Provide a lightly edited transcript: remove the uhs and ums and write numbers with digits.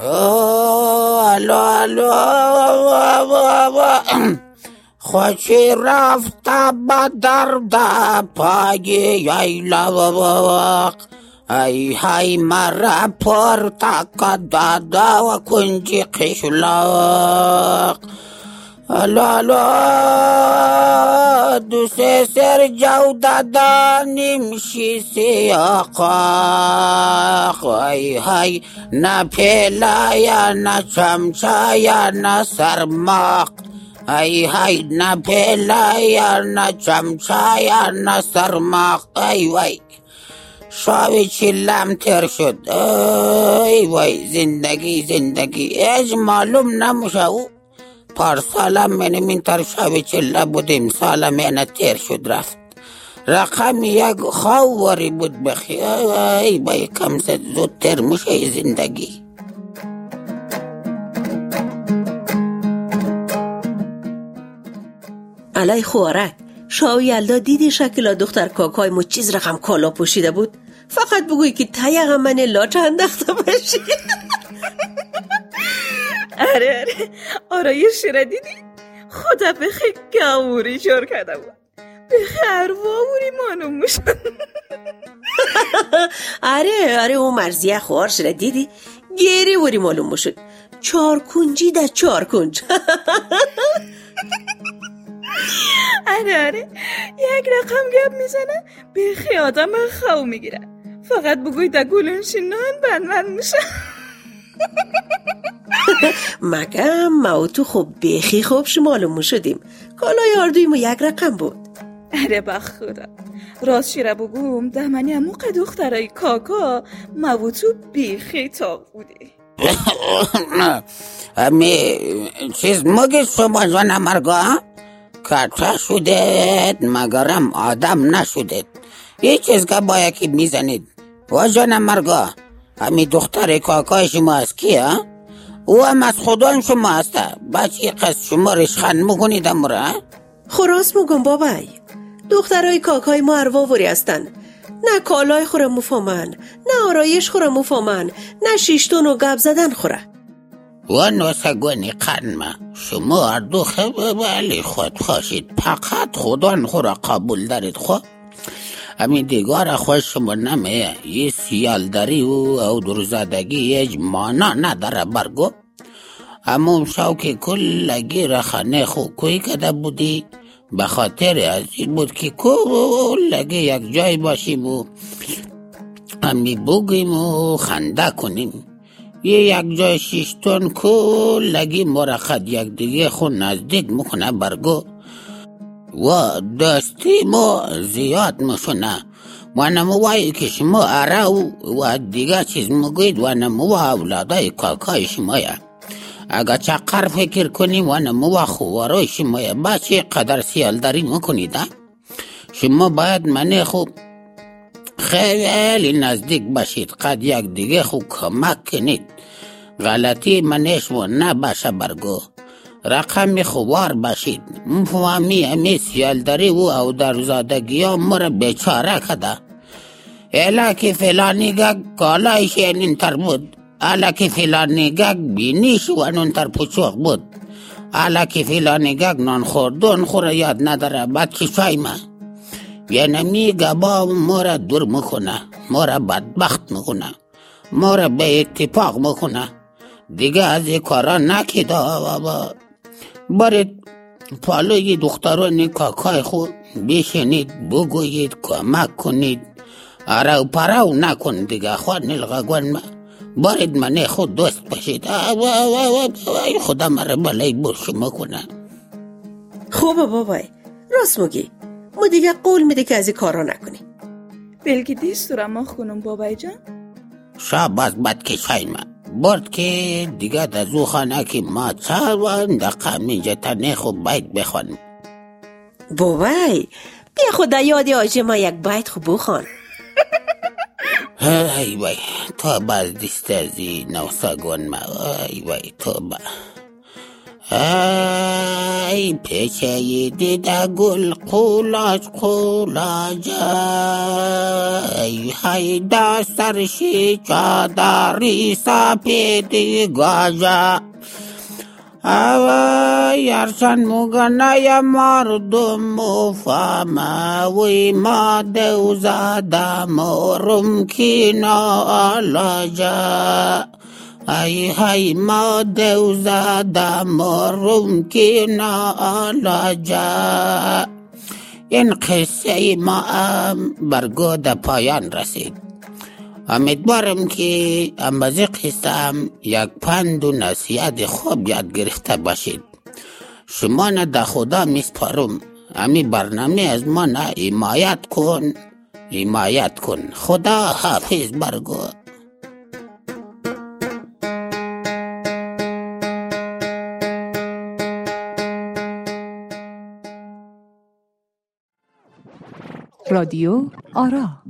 الو خوشی رفته به درد پای ییلاق ای های مرا پرتک داده و کنجی قشلاق الو دوست سر جو دادانیم شیسی آقاق ای های نه پیلایا نه چمچایا نه سرماق ای های نه پیلایا نه چمچایا نه سرماق ای وای شاوی چلم تر شد ای وای زندگی ایج معلوم نموشه او پارسالم من این تر شاوی چله بود امسالم من تر شد رفت رقم یک خواوری بود بخی ای وای کم زد زود تر موشه زندگی. علای خوارک شاوی یلدا دیدی شکل دختر کاکای مو چیز رقم کالا پوشیده بود فقط بگوی که تایق من لاچه انداخته باشی. آره آرایش را دیدی خدا بخی گاوری جور کرده بود بخی ارواوری مانو موشن. آره اون مرزیه خوارش را دیدی گیری وری معلوم موشد 4 کنجی در 4 کنج. آره یک رقم گپ میزنه بخی آدم خو میگیره فقط بگوی دا گلونشینان بندن میشه. مگم ما و تو خوب بخی خوب معلوم شدیم کالای آردوی ما یک رقم بود. اره بخدا راست شیره بگوم دهمنی موقع دخترای کاکا ما و تو بخی تاق بودی. امی چیز مگه شما جان مرگا کتا شدید مگرم آدم نشدید یه چیز که با یکی میزنید و جان مرگا امی دختر کاکای شما از کیه؟ او هم از خودان شما هسته بچه قصد شما رشخند میکنید امره؟ خراس مگم بابای دخترای کاکای ما ارواوری هستن نه کالای خوره مفامن نه آرایش خوره مفامن نه شیشتون و گب زدن خوره و نوسگونی قنمه شما اردو خبالی خود خوشید فقط خودان خوره قبول دارید خود امی دیگار خوش شما نمیه یه سیال داری او درزادگی ایج مانا نداره برگو اما شوک کلگی رخانه خو کوی کده بودی به خاطر از این بود که کلگی یک جای باشیم و امی بگیم و خنده کنیم یک جای شیشتون کلگی مرخد یک دیگه خو نزدیک مکنه برگو و دستی ما زیاد مشونه و نموایی که شما اره و دیگه چیز مگوید و نمو اولادای کاکای شمایه اگه چقدر فکر کنیم و نمو خوارای شمایه بچه قدر سیال داری مکنید شما باید منی خوب خیلی نزدیک باشید قد یک دیگه خوب کمک کنید غلطی منش و نباشه برگو رقم خوار باشید مفهمی امی سیال داری او در زادگی ها مر بیچاره کده الا که فلانی گگ کالایش اینین تر بود الا که فلانی گگ بینیش و انون تر پچوق بود الا که فلانی گگ نان خوردون خوره یاد نداره بعد که شای ما یعنی می گبا مر دور مکنه مر بدبخت مکنه مر به اتفاق مکنه دیگه از این کارا نکیده بابا برید پالوی دختران کاکای خود بشنید بگویید کمک کنید ارو پرو نکن دیگه خود نلغگون ما برید منه خود دوست باشید خدا مرا بلای برش مکنه. خوبه بابای راست میگی ما دیگه قول میده که از این کارا نکنی بلکه دیستورم ما خونم بابای جان شاباز بد کشای ما برد که دیگه در زو خانه که ما چاوان دقیقه میجه تنه خوب باید بخوان بابای بیا خدا یادی آجه ما یک باید خوب بخوان. ای وای تو باز دیست ازی نوساگون ما ای وای تو با ای پیچه دیده گل قولاج ای های دسترشی چادری سپیدی گاجا یارشان مگنای مردم مفهمه وی ما دوزاده مورم کینا آلاجا ای های ما دوزاده مورم کینا آلاجا. این قصه ما هم برگود پایان رسید. امیدوارم که از قصه هم یک پند و نصیحت خوب یاد گرفته باشید. شما نه در خدا میسپارم، امی برنامه از ما نه حمایت کن. خدا حافظ برگو. رادیو آرا.